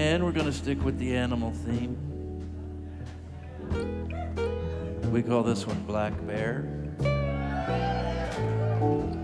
And we're going to stick with the animal theme. We call this one Black Bear.